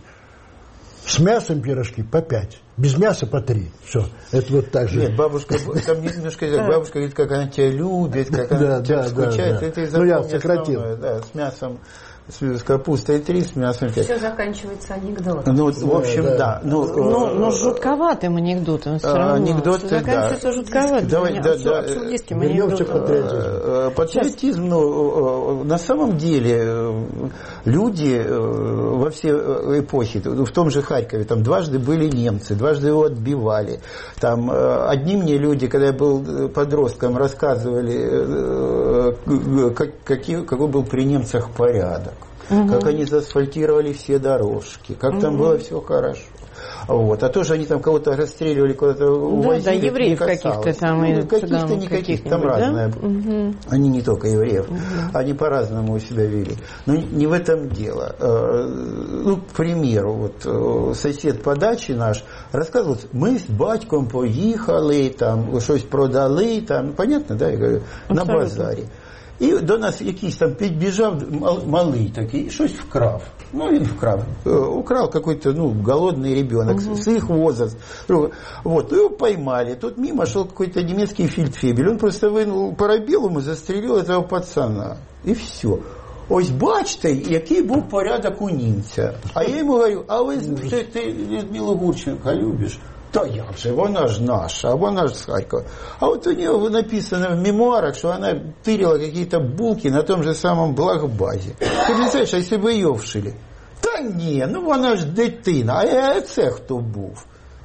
С мясом пирожки по пять, без мяса по три. Все, это вот так же. Нет, бабушка, там немножко, бабушка говорит, как она тебя любит, как она да, тебя да, скучает. Да, да. Это из ну, я сократил. Да, с мясом, с капустой три, с мясом пять. Все заканчивается анекдотом. Ну, в общем, да. да. Ну, ну, э, ну, жутковатым анекдотом все равно. Анекдоты, все заканчивается да. жутковатым. Давай, да, да. Абсурдистским анекдотом. Патриотизм, ну, на самом деле, люди во все эпохи, в том же Харькове, там дважды были немцы, дважды его отбивали. Там одни мне люди, когда я был подростком, рассказывали, как, какой, какой был при немцах порядок. Угу. Как они заасфальтировали все дорожки, как угу. там было все хорошо. Вот. А то, что они там кого-то расстреливали, куда-то увозили. Да, да, евреев каких-то там. Ну, каких-то, никаких, там разное. Да? Угу. Они не только евреев, угу. они по-разному себя вели. Но не в этом дело. Ну, к примеру, вот сосед по даче наш рассказывал, мы с батьком поїхали, там, щось продали, там, понятно, да, я говорю, на базарі. І до нас якийсь там підбіжав малий такий, щось вкрав. Ну, він вкрав. Украл какой-то, ну, голодный ребенок, угу. с их возраст. Вот, его поймали. Тут мимо шел какой-то немецкий фельдфебель. Он просто вынул парабеллум и застрелил этого пацана. И все. Ось бачите, який був порядок у німця. А я йому говорю, а ви, ти, ти Людмилу Гурченко любиш? Да як же, вона ж наша, а вона ж с Харькова. А вот у нее написано в мемуарах, что она тырила какие-то булки на том же самом Благбазе. Ты представляешь, а если бы ее вшили? Та ні, ну вона ж дитина, а це хто був?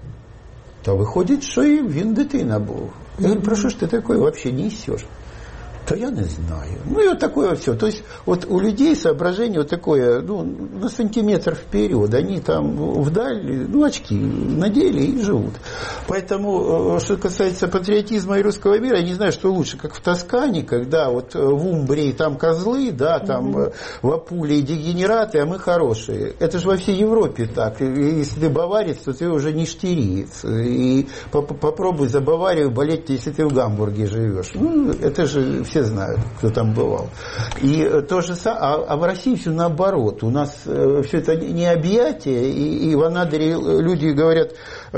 Та виходить, що і він дитина був. Я говорю, про що ж ти такое вообще несешь? Да я не знаю. Ну и вот такое вот все. То есть вот у людей соображение вот такое, ну, на сантиметр вперед. Они там вдаль, ну, очки надели и живут. Поэтому, что касается патриотизма и русского мира, я не знаю, что лучше, как в Тоскане, когда вот в Умбрии там козлы, да, там mm-hmm. в Апулии дегенераты, а мы хорошие. Это же во всей Европе так. И если ты баварец, то ты уже не штириец. И попробуй за Баварию болеть, если ты в Гамбурге живешь. Ну, это же все знают, кто там бывал. И то же самое, а, а в России все наоборот. У нас э, все это не объятие, и, и в Анадыре люди говорят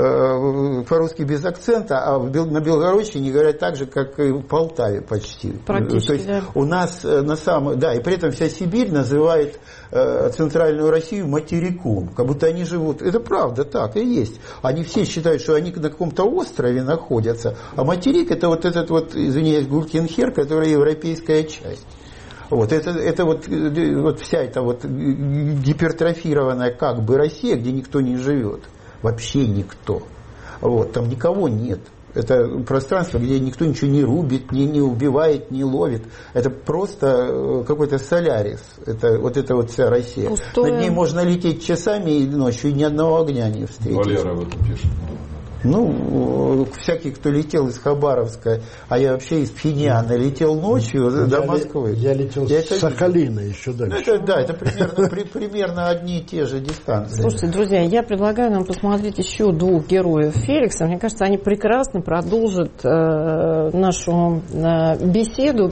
э, по-русски без акцента, а в, на Белгородчине говорят так же, как и в Полтаве почти. Практически, то есть да. У нас э, на самом... Да, и при этом вся Сибирь называет э, центральную Россию материком, как будто они живут... Это правда, так и есть. Они все считают, что они на каком-то острове находятся, а материк это вот этот вот, извиняюсь, Гулькин-Хер, который европейская часть. Вот, это, это вот, вот вся эта вот гипертрофированная как бы Россия, где никто не живет. Вообще никто. Вот, там никого нет. Это пространство, где никто ничего не рубит, не, не убивает, не ловит. Это просто какой-то солярис. Это вот эта вот вся Россия. Пустое. Над ней можно лететь часами и ночью, и ни одного огня не встретить. Валера об этом пишет. Ну, всякий, кто летел из Хабаровска, а я вообще из Пхеньяна летел ночью я до Москвы. Я летел я с это... Сахалина еще дальше. Это, да, это примерно, при, примерно одни и те же дистанции. Слушайте, друзья, я предлагаю нам посмотреть еще двух героев Феликса. Мне кажется, они прекрасно продолжат э, нашу э, беседу.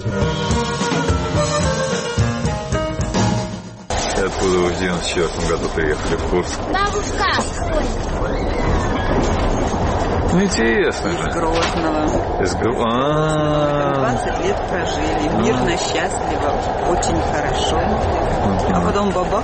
Откуда вы в девяносто четвёртом году приехали в Курск? Бабушка! Ну, интересно Из же. Грозного. Из Грозного. двадцать лет прожили, мирно, счастливо, очень хорошо. А потом бабах.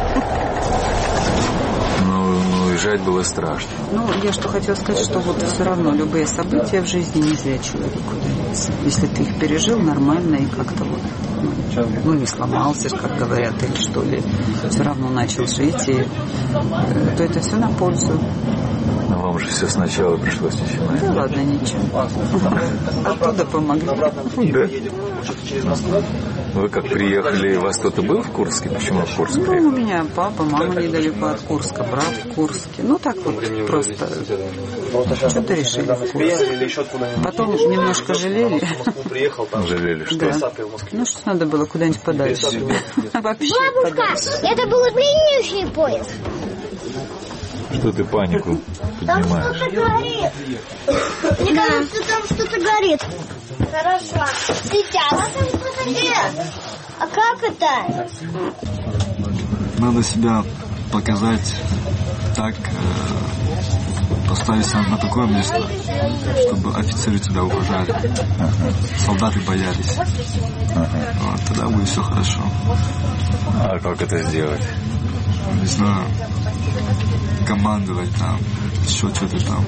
Ну, ну, уезжать было страшно. Ну, я что хотела сказать, что вот все равно любые события в жизни не зря человеку даются. Если ты их пережил нормально и как-то вот, ну, ну не сломался, как говорят, или что ли, все равно начал жить, и, то это все на пользу. Но вам же все сначала пришлось начинать. Да ладно, ничего. Оттуда помогли. Да? Вы как приехали, у вас кто-то был в Курске? Почему в Курск приехали? Ну, у меня папа, мама недалеко от Курска, брат в Курске. Ну, так вот просто что-то решили в Курск. Потом немножко жалели. Жалели, что? Да. Ну, что надо было куда-нибудь подальше. Вообще подальше. Это был длиннейший поезд. Что ты панику Там поднимаешь? что-то горит. Мне кажется, там что-то горит. Хорошо. Сейчас. А там что-то горит. А как это? Надо себя показать так, э, поставить себя на такое место, чтобы офицеры тебя уважали, солдаты боялись. Вот, тогда будет все хорошо. А как это сделать? Не знаю, командовать там, еще что-то там.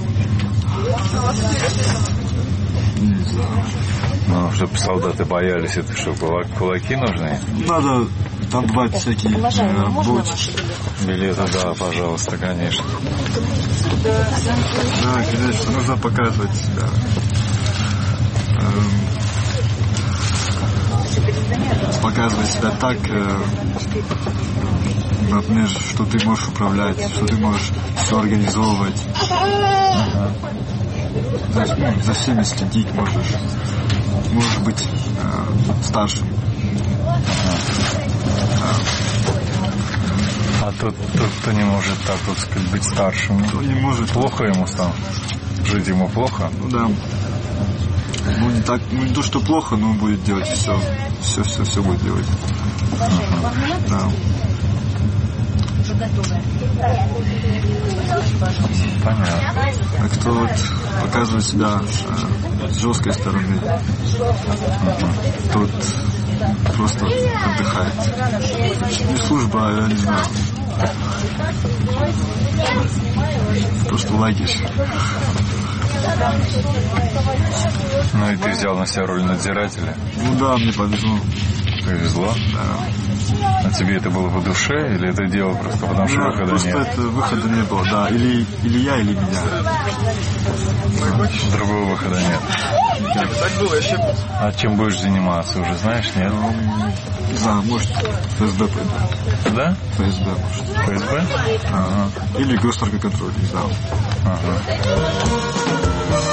Не знаю. Ну, чтобы солдаты боялись, это что, кулаки нужны? Надо, там бывают всякие э, бочки. Билеты, да, пожалуйста, конечно. Да, конечно, нужно показывать себя. Эм, показывать себя так, э, например, что ты можешь управлять, что ты можешь все организовывать. Ага. За, ну, за всеми следить можешь. Можешь быть э, старшим. А тот, тот, кто не может так вот сказать, быть старшим, кто не может. Плохо ему стало? Жить ему плохо? Ну да. Ну не так, ну не то, что плохо, но он будет делать все. Все, все, все будет делать. Uh-huh. Да. Понятно. А кто вот показывает себя э, с жесткой стороны, uh-huh. тот просто отдыхает. Не служба, а я не знаю. Просто лагерь. Ну и ты взял на себя роль надзирателя? Ну да, мне повезло. Повезло? Да. А тебе это было по душе или это дело просто потому, что ну, выхода просто нет? Просто это выхода не было, да. Или, или я, или меня. Другого выхода нет. Да. Так было еще. А чем будешь заниматься, уже знаешь, нет? Ну, не знаю, может, ФСБ пойду. Да? ФСБ, может. ФСБ? Ага. Или госторгоконтроль, не знаю. Ага.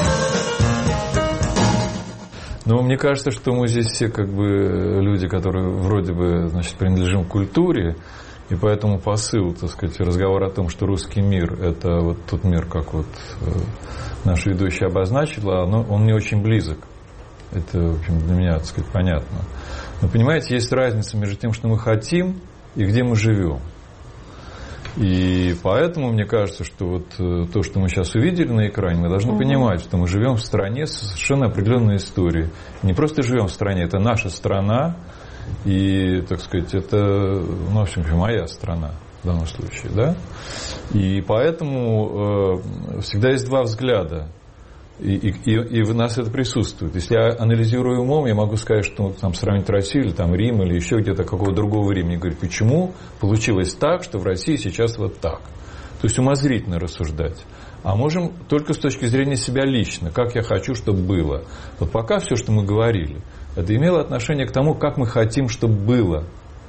Ну, мне кажется, что мы здесь все как бы люди, которые вроде бы, значит, принадлежим к культуре, и поэтому посыл, так сказать, разговор о том, что русский мир – это вот тот мир, как вот наша ведущая обозначила, но он мне очень близок. Это, в общем, для меня, так сказать, понятно. Но, понимаете, есть разница между тем, что мы хотим, и где мы живем. И поэтому мне кажется, что вот то, что мы сейчас увидели на экране, мы должны угу. понимать, что мы живем в стране с совершенно определенной историей. Не просто живем в стране, это наша страна, и, так сказать, это, ну, в общем, моя страна в данном случае, да? И поэтому э, всегда есть два взгляда. И, и, и в нас это присутствует. Если я анализирую умом, я могу сказать, что там, сравнить Россию, или там, Рим, или еще где-то какого-то другого времени. Говорить, почему получилось так, что в России сейчас вот так. То есть умозрительно рассуждать. а можем только с точки зрения себя лично, как я хочу, чтобы было. Вот пока все, что мы говорили, это имело отношение к тому, как мы хотим, чтобы было.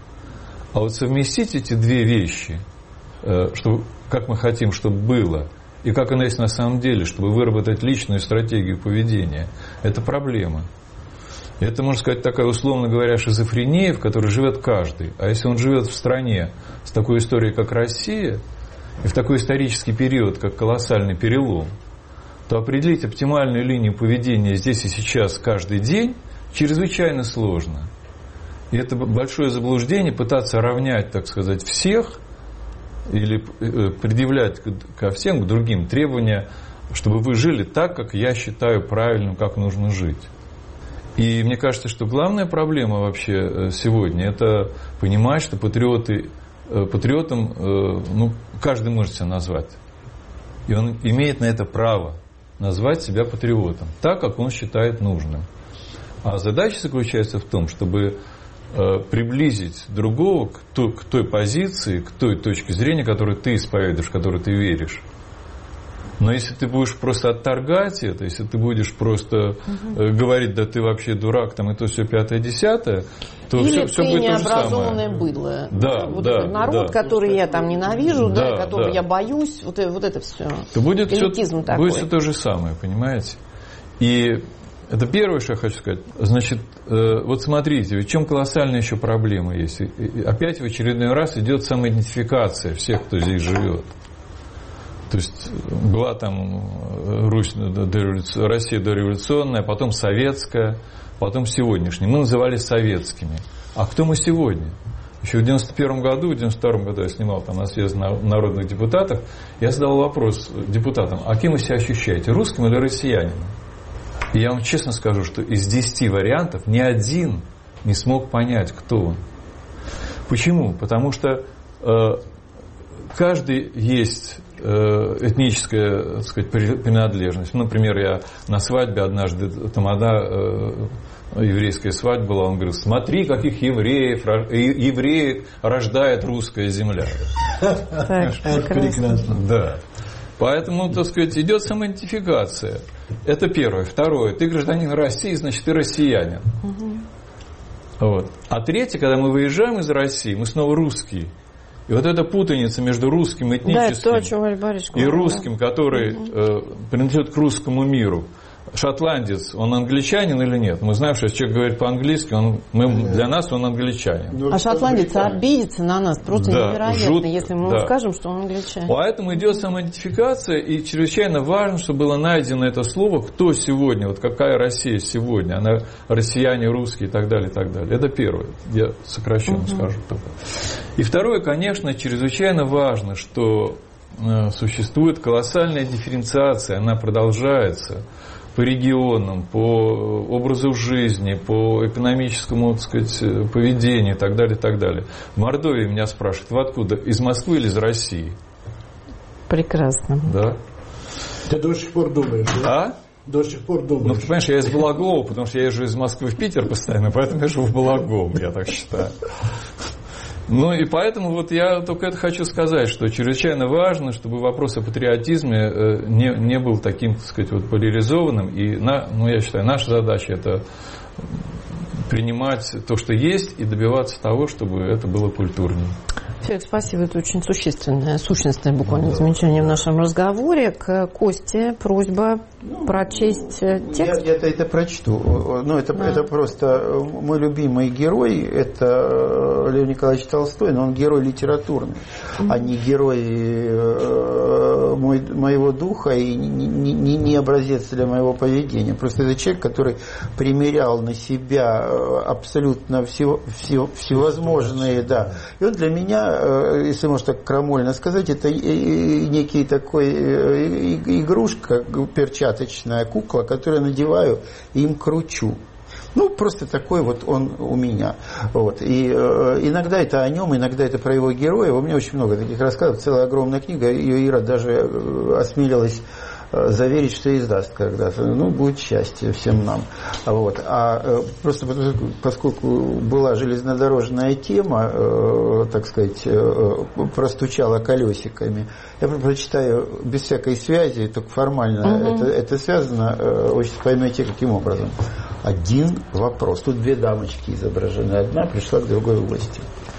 А вот совместить эти две вещи, что, как мы хотим, чтобы было, и как оно есть на самом деле, чтобы выработать личную стратегию поведения, это проблема. Это, можно сказать, такая, условно говоря, шизофрения, в которой живет каждый. А если он живет в стране с такой историей, как Россия, и в такой исторический период, как колоссальный перелом, то определить оптимальную линию поведения здесь и сейчас каждый день чрезвычайно сложно. И это большое заблуждение пытаться равнять, так сказать, всех или предъявлять ко всем, к другим требования, чтобы вы жили так, как я считаю правильным, как нужно жить. И мне кажется, что главная проблема вообще сегодня – это понимать, что патриоты, патриотом, ну, каждый может себя назвать. И он имеет на это право назвать себя патриотом, так, как он считает нужным. А задача заключается в том, чтобы приблизить другого к той, к той позиции, к той точке зрения, которую ты исповедуешь, в которую ты веришь. Но если ты будешь просто отторгать это, если ты будешь просто угу. говорить, да ты вообще дурак, там и то все пятое, десятое, то или все, все будет то же самое. Или ты необразованное быдло. Да, вот да, этот народ, да. который я там ненавижу, да, да, которого да. я боюсь, вот, вот это все. То будет элитизм все, такой. будет все то же самое, понимаете? И это первое, что я хочу сказать. Значит, вот смотрите, в чем колоссальная еще проблема есть. И опять в очередной раз идет самоидентификация всех, кто здесь живет. То есть была там Русь, Россия дореволюционная, потом советская, потом сегодняшняя. Мы назывались советскими. А кто мы сегодня? Еще в девяносто первом году, в девяносто втором году я снимал там на съезд народных депутатов, я задал вопрос депутатам, а кем вы себя ощущаете, русским или россиянином? И я вам честно скажу, что из десяти вариантов ни один не смог понять, кто он. Почему? Потому что э, каждый есть этническая, так сказать, принадлежность. Например, я на свадьбе однажды, там одна э, еврейская свадьба была, он говорил, смотри, каких евреев, евреев рождает русская земля. Это прекрасно. Да. Поэтому, так сказать, идет самоидентификация. Это первое. Второе. Ты гражданин России, значит, ты россиянин. Вот. А третье, когда мы выезжаем из России, мы снова русские. И вот эта путаница между русским этническим да, то, и русским, который угу. э, принадлежит к русскому миру. Шотландец, он англичанин или нет? Мы знаем, что если человек говорит по-английски, он, мы, для нас он англичанин. А шотландец обидится на нас просто да, невероятно, жут, если мы да. скажем, что он англичанин. Поэтому идет самоидентификация, и чрезвычайно важно, чтобы было найдено это слово, кто сегодня, вот какая Россия сегодня, она россияне, русские и так далее, и так далее. Это первое, я сокращенно угу. скажу только. И второе, конечно, чрезвычайно важно, что э, существует колоссальная дифференциация, она продолжается по регионам, по образу жизни, по экономическому, так сказать, поведению и так далее, и так далее. В Мордовии меня спрашивают, вы откуда? Из Москвы или из России? Прекрасно. Да. Ты до сих пор думаешь, да? А? До сих пор думаешь. Ну, ты понимаешь, я из Балагова, потому что я езжу из Москвы в Питер постоянно, поэтому я живу в Балагово, я так считаю. Ну и поэтому вот я только это хочу сказать, что чрезвычайно важно, чтобы вопрос о патриотизме не, не был таким, так сказать, вот поляризованным. И на, ну, я считаю, наша задача это принимать то, что есть, и добиваться того, чтобы это было культурнее. Феликс, спасибо. Это очень существенное, существенное буквально да. замечание в нашем разговоре. К Косте просьба ну, прочесть текст. Я, я это, это прочту. Ну, это, да. это просто мой любимый герой, это Лев Николаевич Толстой, но он герой литературный, mm-hmm. а не герой мой, моего духа и не, не, не образец для моего поведения. Просто это человек, который примерял на себя абсолютно все, все, всевозможные, да. И он для меня, если можно так крамольно сказать, это некий такой игрушка, перчаточная кукла, которую я надеваю и им кручу. Ну, просто такой вот он у меня. Вот. И э, иногда это о нем, иногда это про его героя. У меня очень много таких рассказов, целая огромная книга. Ее Ира даже осмелилась заверить, что издаст когда-то. Ну, будет счастье всем нам. Вот. А просто поскольку была железнодорожная тема, так сказать, простучала колесиками, я прочитаю без всякой связи, только формально угу. это, это связано, вы поймете, каким образом. Один вопрос. Тут две дамочки изображены. Одна пришла к другой в гости.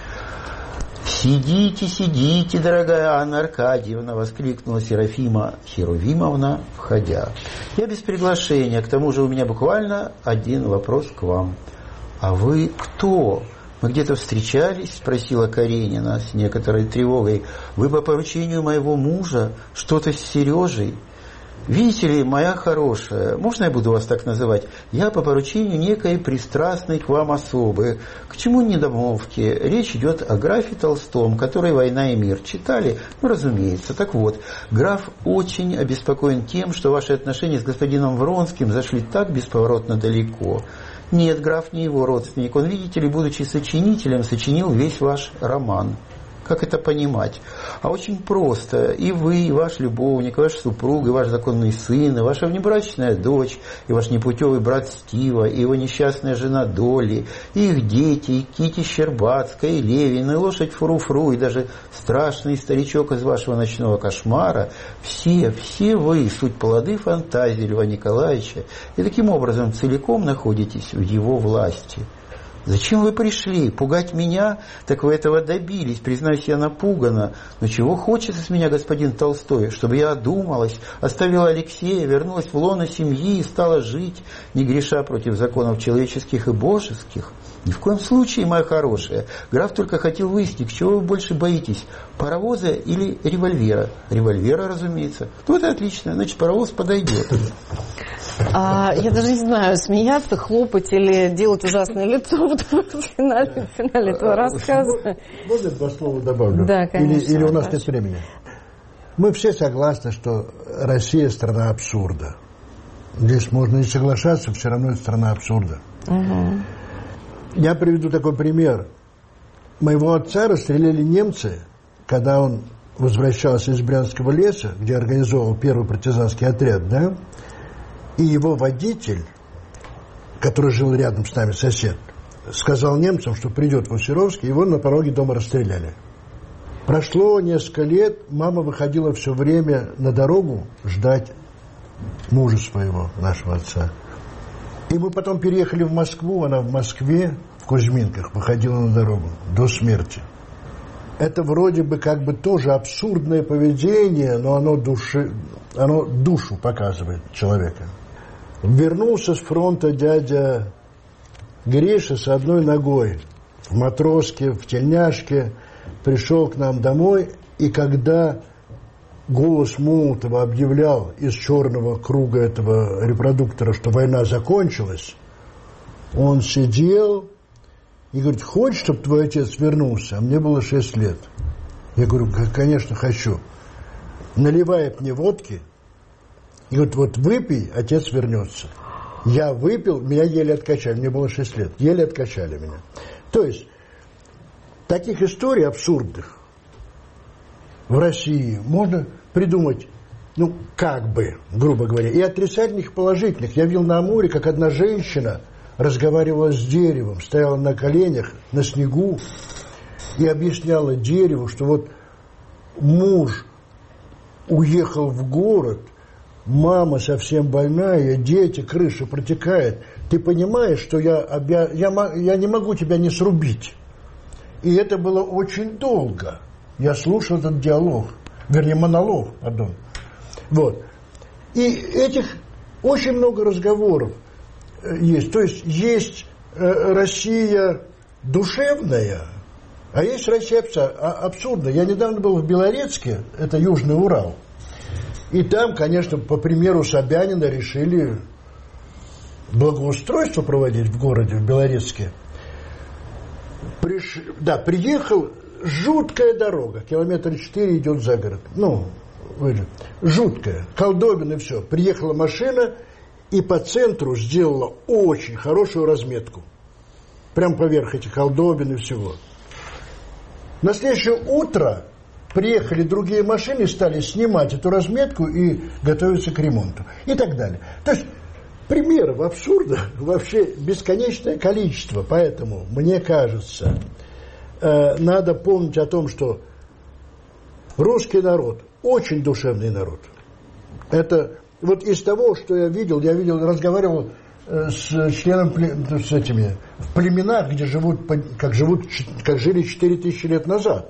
«Сидите, сидите, дорогая Анна Аркадьевна!» — воскликнула Серафима Херувимовна, входя. «Я без приглашения, к тому же у меня буквально один вопрос к вам. А вы кто? Мы где-то встречались?» — спросила Каренина с некоторой тревогой. «Вы по поручению моего мужа? Что-то с Сережей?» «Видите ли, моя хорошая, можно я буду вас так называть? Я по поручению некой пристрастной к вам особы. К чему недомолвки? Речь идет о графе Толстом, который «Война и мир» читали? Ну, разумеется. Так вот, граф очень обеспокоен тем, что ваши отношения с господином Вронским зашли так бесповоротно далеко. Нет, граф не его родственник. Он, видите ли, будучи сочинителем, сочинил весь ваш роман». Как это понимать? А очень просто. И вы, и ваш любовник, и ваш супруг, и ваш законный сын, и ваша внебрачная дочь, и ваш непутевый брат Стива, и его несчастная жена Долли, и их дети, и Кити Щербацкая, и Левин, и лошадь Фру-Фру, и даже страшный старичок из вашего ночного кошмара. Все, все вы, суть плоды фантазии Льва Николаевича, и таким образом целиком находитесь в его власти. Зачем вы пришли? Пугать меня? Так вы этого добились. Признаюсь, я напугана. Но чего хочется с меня господин Толстой? Чтобы я одумалась, оставила Алексея, вернулась в лоно семьи и стала жить, не греша против законов человеческих и божеских? Ни в коем случае, моя хорошая. Граф только хотел выяснить, чего вы больше боитесь, паровоза или револьвера? Револьвера, разумеется. Ну, это отлично, значит, паровоз подойдет. А, я даже не знаю, смеяться, хлопать или делать ужасное лицо в финале, в финале этого рассказа. Можно два слова добавлю? Да, конечно. Или, или у нас нет времени? Мы все согласны, что Россия страна абсурда. Здесь можно не соглашаться, все равно это страна абсурда. Угу. Я приведу такой пример. Моего отца расстреляли немцы, когда он возвращался из Брянского леса, где организовал первый партизанский отряд, да? И его водитель, который жил рядом с нами, сосед, сказал немцам, что придет в Усеровск, его на пороге дома расстреляли. Прошло несколько лет, мама выходила все время на дорогу ждать мужа своего, нашего отца. И мы потом переехали в Москву, она в Москве, в Кузьминках, выходила на дорогу до смерти. Это вроде бы как бы тоже абсурдное поведение, но оно, души, оно душу показывает человека. Вернулся с фронта дядя Гриша с одной ногой в матроске, в тельняшке, пришел к нам домой, и когда голос Молотова объявлял из черного круга этого репродуктора, что война закончилась, он сидел и говорит: хочешь, чтобы твой отец вернулся? А мне было шесть лет. Я говорю: конечно, хочу. Наливает мне водки и говорит: вот выпей, отец вернется. Я выпил, меня еле откачали, мне было шесть лет, еле откачали меня. То есть таких историй абсурдных в России можно придумать, ну, как бы, грубо говоря, и отрицательных, и положительных. Я видел на Амуре, как одна женщина разговаривала с деревом, стояла на коленях, на снегу, и объясняла дереву, что вот муж уехал в город, мама совсем больная, дети, крыша протекает. Ты понимаешь, что я, обя... я, я не могу тебя не срубить. И это было очень долго. Я слушал этот диалог, вернее, монолог, пардон. Вот. И этих очень много разговоров есть. То есть есть Россия душевная, а есть Россия абсурдная. Я недавно был в Белорецке, это Южный Урал. И там, конечно, по примеру Собянина решили благоустройство проводить в городе, в Белорецке. Приш... Да, приехал, жуткая дорога, километр четыре идет за город. Ну, вы... жуткая, колдобин и все. Приехала машина и по центру сделала очень хорошую разметку. Прям поверх этих колдобин и всего. На следующее утро приехали другие машины, стали снимать эту разметку и готовиться к ремонту. И так далее. То есть примеров абсурда вообще бесконечное количество. Поэтому, мне кажется, э, надо помнить о том, что русский народ очень душевный народ. Это вот из того, что я видел, я видел, разговаривал э, с членами, с этими, в племенах, где живут, как живут, как жили четыре тысячи лет назад.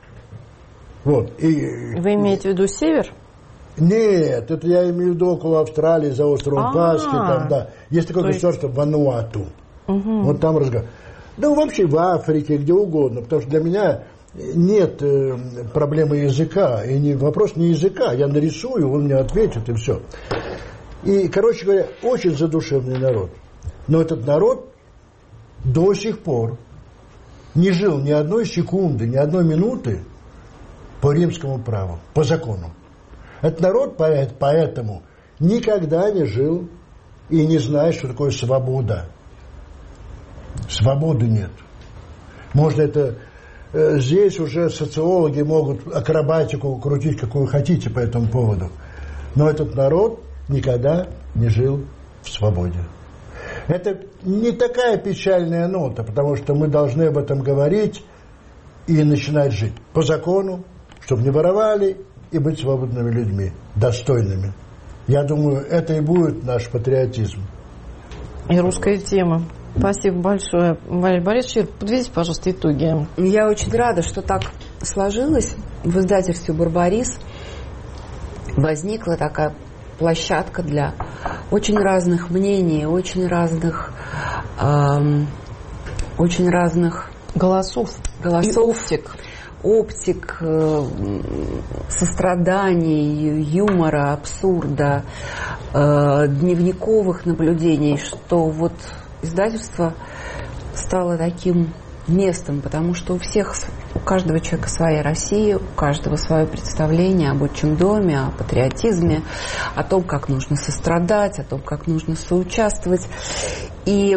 Вот. И, вы имеете в виду север? Нет, это я имею в виду около Австралии, за островом Пасхи, там, да. Есть такое государство Вануату. Вот там разговор. Да вообще в Африке, где угодно, потому что для меня нет э, проблемы языка, и не, вопрос не языка, я нарисую, он мне ответит, и все. И, короче говоря, очень задушевный народ. Но этот народ до сих пор не жил ни одной секунды, ни одной минуты по римскому праву, по закону. Этот народ поэтому никогда не жил и не знает, что такое свобода. Свободы нет. Можно это... Здесь уже социологи могут акробатику крутить, какую хотите по этому поводу. Но этот народ никогда не жил в свободе. Это не такая печальная нота, потому что мы должны об этом говорить и начинать жить по закону, чтобы не воровали и быть свободными людьми, достойными. Я думаю, это и будет наш патриотизм. И русская тема. Спасибо большое. Валерий Борисович, подведите, пожалуйста, итоги. Я очень рада, что так сложилось. В издательстве «Барбарис» возникла такая площадка для очень разных мнений, очень разных, эм, очень разных голосов, голосов, и оптик. оптик, э, состраданий, юмора, абсурда, э, дневниковых наблюдений, что вот издательство стало таким местом, потому что у всех, у каждого человека своя Россия, у каждого свое представление об отчим доме, о патриотизме, о том, как нужно сострадать, о том, как нужно соучаствовать. И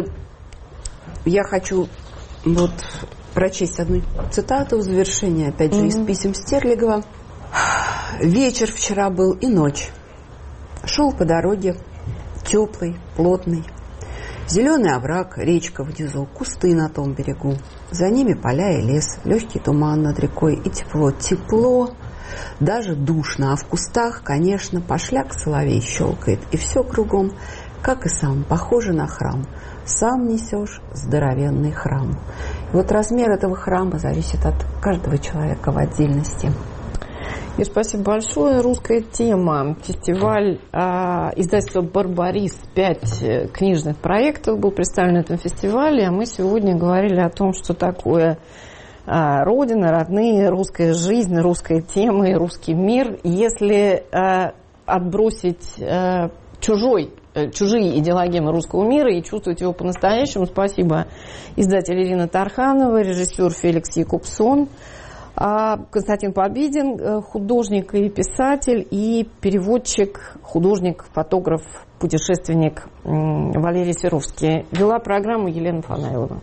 я хочу вот прочесть одну цитату в завершение, опять же, mm-hmm. из писем Стерлигова. «Вечер вчера был и ночь. Шел по дороге, теплый, плотный. Зеленый овраг, речка внизу, кусты на том берегу. За ними поля и лес, легкий туман над рекой и тепло. Тепло, даже душно, а в кустах, конечно, пошляк соловей щелкает. И все кругом, как и сам, похоже на храм. Сам несешь здоровенный храм». И вот размер этого храма зависит от каждого человека в отдельности. И спасибо большое. Русская тема. Фестиваль э, издательства «Барбарис». Пять книжных проектов был представлен на этом фестивале. А мы сегодня говорили о том, что такое э, Родина, родные, русская жизнь, русская тема и русский мир. Если э, отбросить э, чужой, э, чужие идеологемы русского мира и чувствовать его по-настоящему, спасибо издатель Ирина Тарханова, режиссер Феликс Якубсон, Константин Победин, художник и писатель, и переводчик, художник, фотограф, путешественник Валерий Серовский. Вела программу Елена Фанайлова.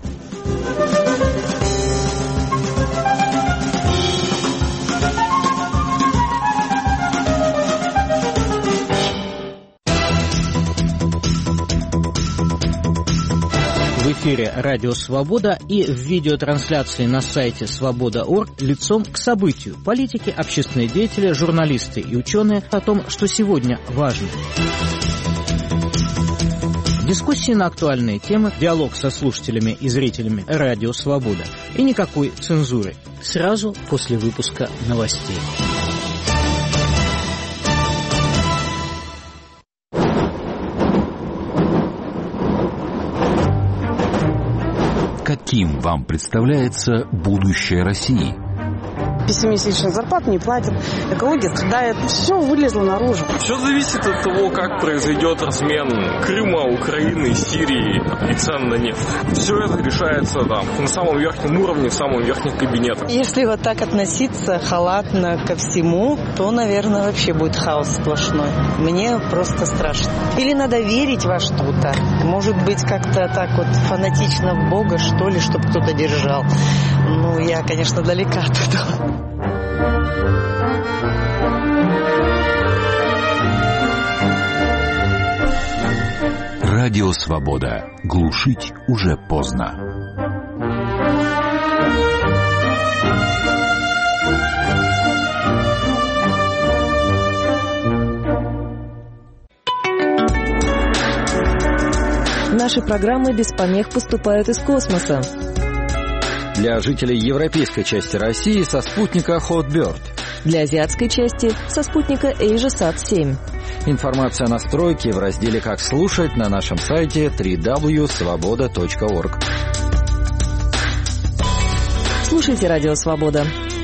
В эфире «Радио Свобода» и в видеотрансляции на сайте свобода точка орг лицом к событию. Политики, общественные деятели, журналисты и ученые о том, что сегодня важно. Дискуссии на актуальные темы, диалог со слушателями и зрителями «Радио Свобода». И никакой цензуры. Сразу после выпуска новостей. Каким вам представляется будущее России? Пессимистично, зарплату не платят, экология страдает, все вылезло наружу. Все зависит от того, как произойдет размен Крыма, Украины, Сирии и цен на нефть. Все это решается там, на самом верхнем уровне, в самом верхнем кабинете. Если вот так относиться халатно ко всему, то, наверное, вообще будет хаос сплошной. Мне просто страшно. Или надо верить во что-то. Может быть, как-то так вот фанатично в Бога, что ли, чтобы кто-то держал. Ну, я, конечно, далека от этого. Радио «Свобода». Глушить уже поздно. Наши программы без помех поступают из космоса. Для жителей европейской части России со спутника Hotbird. Для азиатской части со спутника AsiaSat семь. Информация о настройке в разделе «Как слушать» на нашем сайте дабл-ю дабл ю дабл ю точка свобода точка орг. Слушайте «Радио Свобода».